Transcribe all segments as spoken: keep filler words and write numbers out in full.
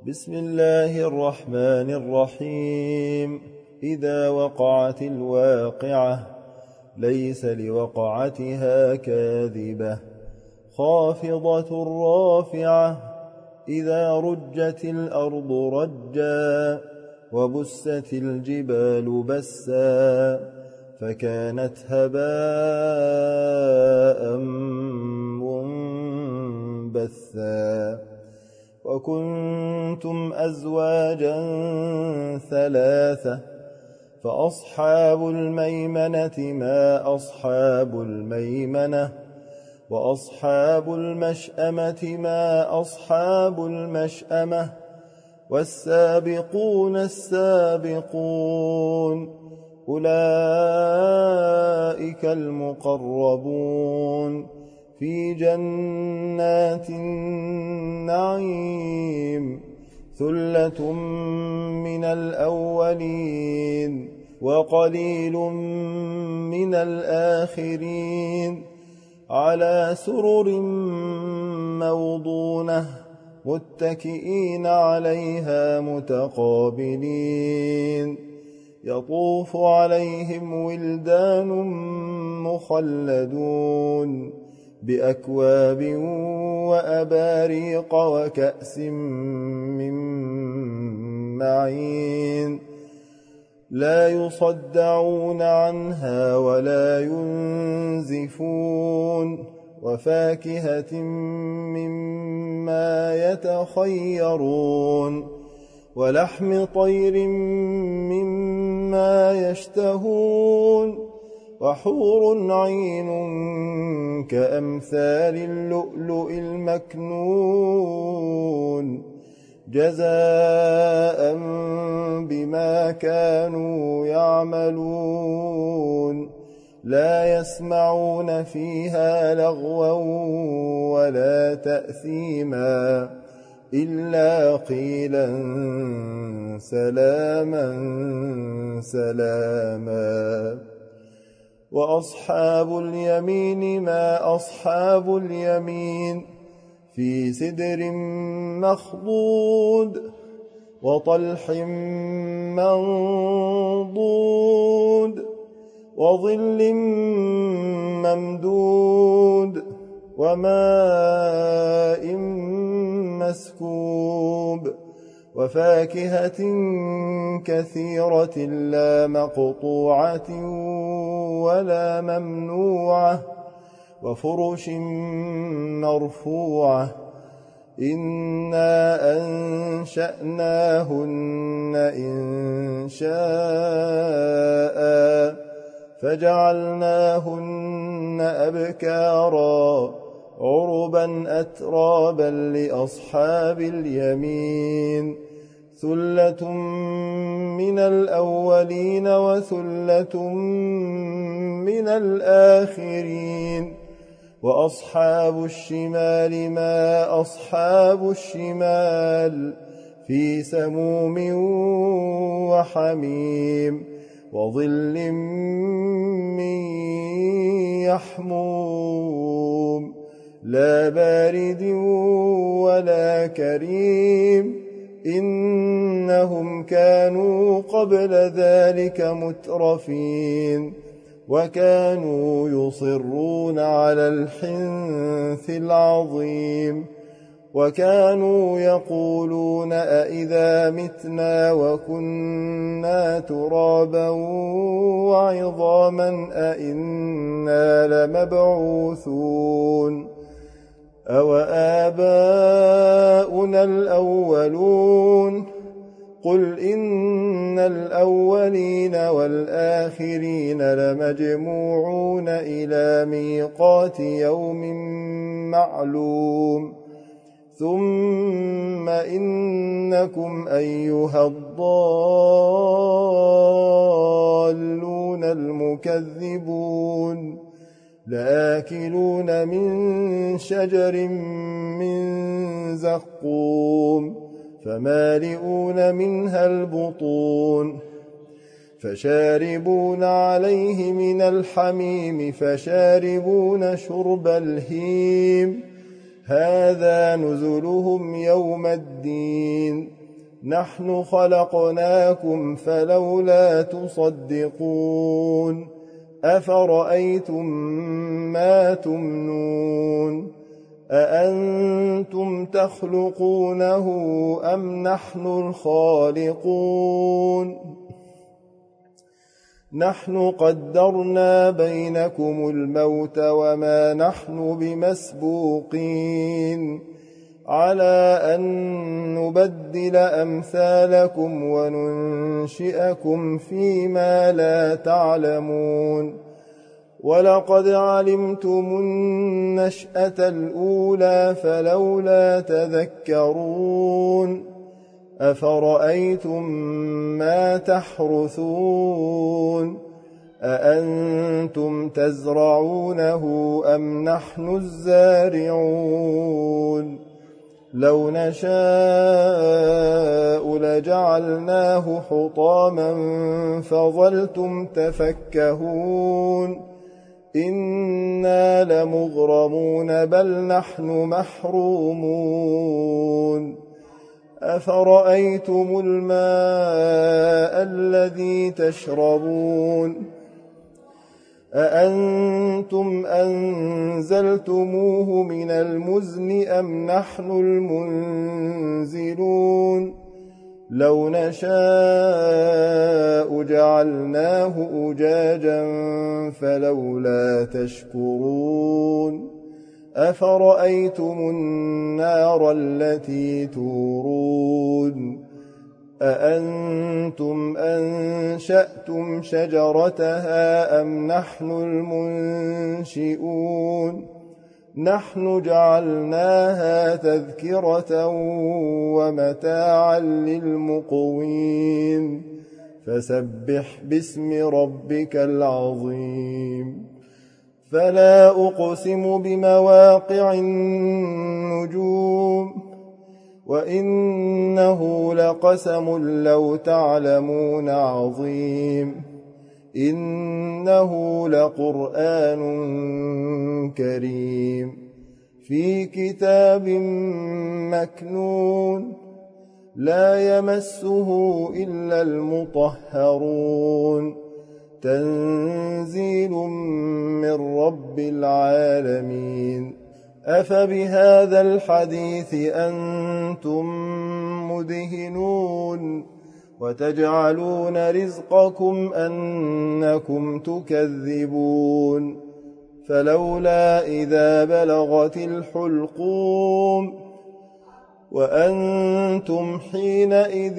بسم الله الرحمن الرحيم. إذا وقعت الواقعة ليس لوقعتها كاذبة خافضة رافعة إذا رجت الأرض رجا وبست الجبال بسا فكانت هباء منبثا وكنتم أزواجا ثلاثة فأصحاب الميمنة ما أصحاب الميمنة وأصحاب المشأمة ما أصحاب المشأمة والسابقون السابقون أولئك المقربون في جنات النعيم ثلة من الأولين وقليل من الآخرين على سرر موضونة متكئين عليها متقابلين يطوف عليهم ولدان مخلدون بأكواب وأباريق وكأس من معين لا يصدعون عنها ولا ينزفون وفاكهة مما يتخيرون ولحم طير مما يشتهون وحور عين كأمثال اللؤلؤ المكنون جزاء بما كانوا يعملون لا يسمعون فيها لغوا ولا تأثيما إلا قيلا سلاما سلاما وأصحاب اليمين ما أصحاب اليمين في سدر مخضود وطلح منضود وظل ممدود وماء مسكوب وفاكهة كثيرة لا مقطوعة ولا ممنوعة وفرش مرفوعة إنا أنشأناهن إن شاء فجعلناهن أبكارا عربا أترابا لأصحاب اليمين ثلة من الأولين وثلة من الآخرين وأصحاب الشمال ما أصحاب الشمال في سموم وحميم وظل من يحموم لا بارد ولا كريم إنهم كانوا قبل ذلك مترفين وكانوا يصرون على الحنث العظيم وكانوا يقولون أئذا متنا وكنا ترابا وعظاما أئنا لمبعوثون أو آباؤنا الأولون قل إن الأولين والآخرين لمجموعون إلى ميقات يوم معلوم ثم إنكم أيها الضالون المكذبون لآكلون من شجر من زقوم فمالئون منها البطون فشاربون عليه من الحميم فشاربون شرب الهيم هذا نزلهم يوم الدين نحن خلقناكم فلولا تصدقون أفرأيتم ما تمنون أأنتم تخلقونه أم نحن الخالقون نحن قدرنا بينكم الموت وما نحن بمسبوقين على أن نبدل أمثالكم وننشئكم فيما لا تعلمون ولقد علمتم النشأة الأولى فلولا تذكرون أفرأيتم ما تحرثون أأنتم تزرعونه أم نحن الزارعون لو نشاء لجعلناه حطاما فظلتم تفكهون إنا لمغرمون بل نحن محرومون أفرأيتم الماء الذي تشربون أأنتم أنزلتموه من المزن أم نحن المنزلون لو نشاء جعلناه أجاجا فلولا تشكرون أفرأيتم النار التي تورون أأنتم أنشأتم شجرتها أم نحن المنشئون نحن جعلناها تذكرة ومتاعا للمقوين فسبح باسم ربك العظيم فلا أقسم بمواقع النجوم وإنه لقسم لو تعلمون عظيم إنه لقرآن كريم في كتاب مكنون لا يمسه إلا المطهرون تنزيل من رب العالمين أفبهذا الحديث أنتم مدهنون وتجعلون رزقكم أنكم تكذبون فلولا إذا بلغت الحلقوم وأنتم حينئذ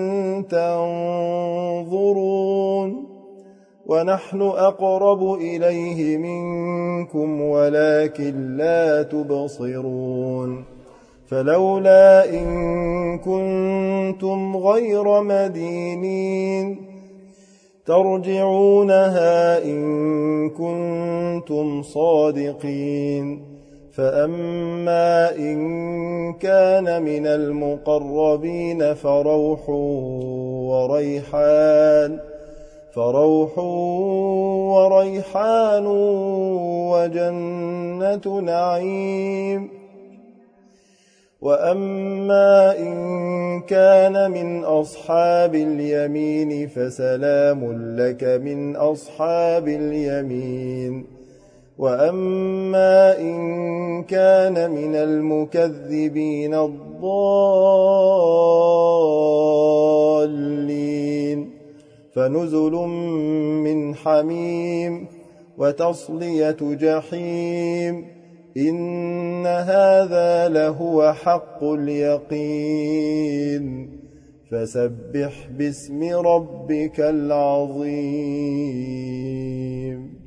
تنظرون ونحن أقرب إليه منكم ولكن لا تبصرون فلولا إن كنتم غير مدينين ترجعونها إن كنتم صادقين فأما إن كان من المقربين فروح وريحان فروح وريحان وجنة نعيم وأما إن كان من أصحاب اليمين فسلام لك من أصحاب اليمين وأما إن كان من المكذبين الضالين فنزل من حميم وتصلية جحيم إن هذا لهو حق اليقين فسبح باسم ربك العظيم